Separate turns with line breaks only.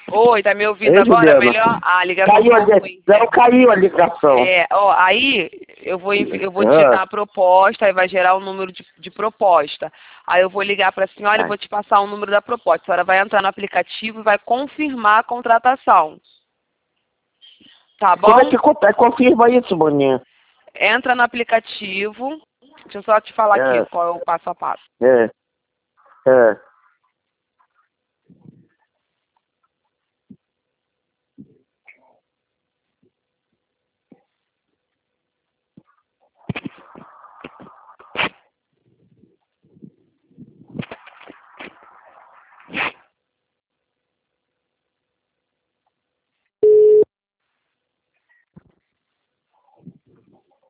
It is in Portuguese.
Oi, tá me ouvindo
Ei,
agora?
Juliana.
Melhor? Ah, a ligação
Caiu a,
ficou ruim.
não, caiu a ligação.
Ó, aí eu vou te dar a proposta, aí vai gerar um número de proposta. Aí eu vou ligar para a senhora e vou te passar o número da proposta. A senhora vai entrar no aplicativo e vai confirmar a contratação. Tá bom?
Como é que confirma isso, Boninha?
Entra no aplicativo. Deixa eu só te falar aqui qual é o passo a passo.
É.